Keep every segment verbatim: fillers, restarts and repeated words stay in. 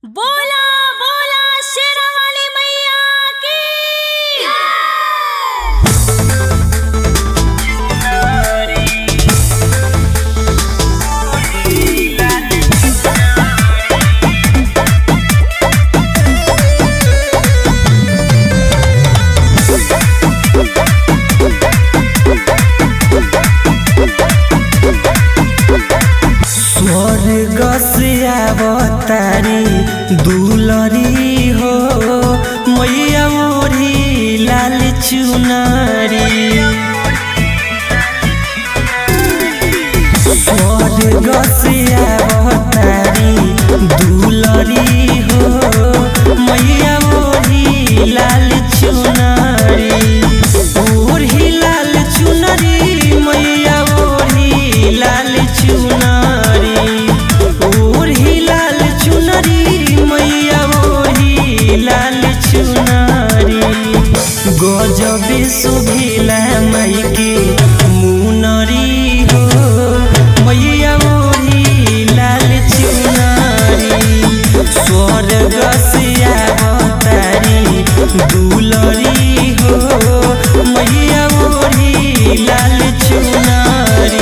बोला बोला शेरावाली मैया की स्वर्ग से अवतारी दुलरी हो मैया मोरी लाल चुनारी। स्वर्ग से अवतारी दुलरी हो मैया मोरी लाल चुनारी। ओढ़ी लाल चुनरी मैया ओढ़ी लाल चुनारी। ओढ़ी लाल चुनरी मैया ओढ़ी लाल चुनारी। गजबे शोभिला माई के मुनरी हो मैया ओढ़ी लाल चुनारी। स्वर्ग से अवतारी दुलरी हो मैया ओढ़ी लाल चुनारी।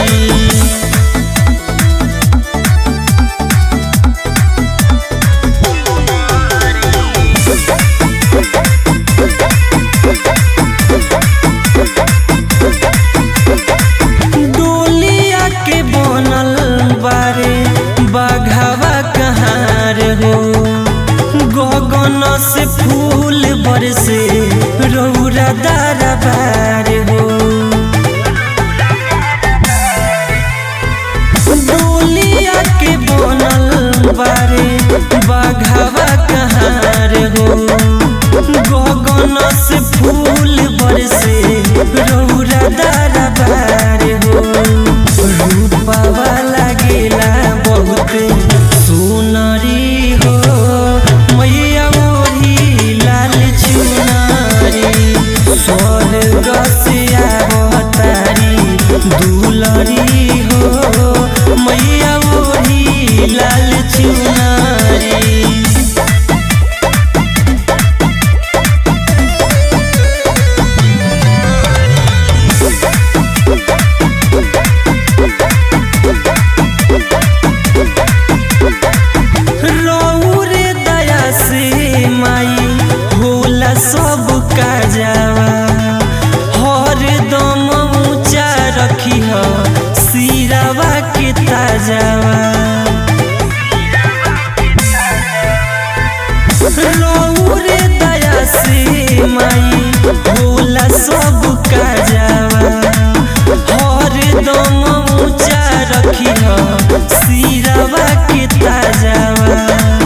डोलिया के बनल बारे बाघावा कहार हो। गगन से फूल बरसे रौरा दरबार हो। डोलिया के बनल बारे बाघावा कहार हो। गगन से फूल बरसे रौरा दरबार हो। रूपवा लागेला बहुत सुनरी हो मैया ओढ़ी लाल चुनारी। स्वर्ग से अवतारी दुलरी हो मैया ओढ़ी लाल चुनारी। रौरे दया से माई होला सब काजवा। हर दम ऊंचा रखी हो सिरवा के ताजवा। रौरे दया से माई होला सब काजवा। हर दम ऊंचा रखी हो सिरवा के ताजवा।